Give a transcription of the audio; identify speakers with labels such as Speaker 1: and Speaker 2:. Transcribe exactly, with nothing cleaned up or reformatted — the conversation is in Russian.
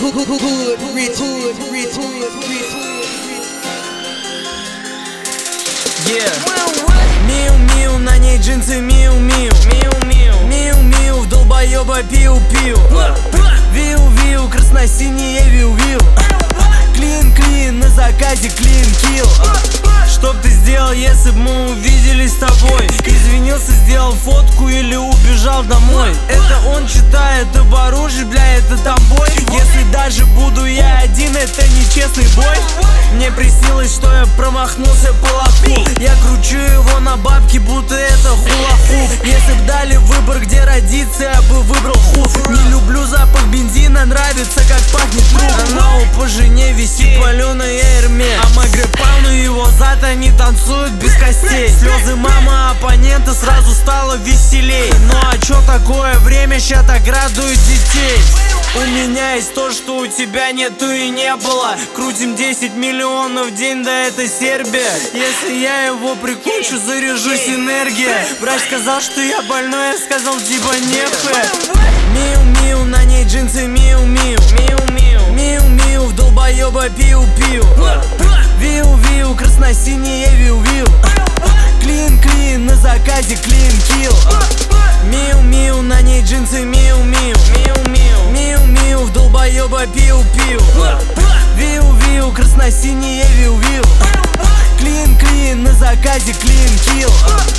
Speaker 1: Hood rich, hood rich, hood rich.
Speaker 2: Yeah. Миу-миу, на ней джинсы миу-миу. Миу-миу, миу-миу, в долбоеба пиу-пиу. Виу-виу, красно-синие виу-виу. Клин-клин, на заказе клин-килл. Что б ты сделал, если б мы увиделись с тобой? Извинился, сделал фотку или убежал домой? Это он читает об оружии, бля, это там бой. Если даже буду я один, это нечестный бой. Мне приснилось, что я промахнулся по лоху. Я кручу его на бабки, будто это хула-хуп. Если б дали выбор, где родиться, я бы выбрал хуф. Не люблю запах бензина, нравится, как пахнет труп. Она у по жене висит паленая эрме. А мой грэпауну его зад, они танцуют без костей. Слезы мамы оппонента, сразу стало веселей. Ну а чё такое время, ща так радует детей. У меня есть то, что у тебя нету и не было. Крутим десять миллионов в день, да это Сербия. Если я его прикончу, заряжусь энергией. Врач сказал, что я больной, я сказал типа нехуй. Миу-миу, на ней джинсы миу-миу. Миу-миу, миу-миу, в долбоеба пиу-пиу. Виу-виу, красно-синие виу-виу. Клин-клин, на заказе клин-килл. Миу-миу, на ней джинсы миу-миу. Миу-миу, миу-миу, в долбоеба пиу-пиу. Виу-виу, красно-синие виу-виу. Клин-клин, на заказе клин-килл.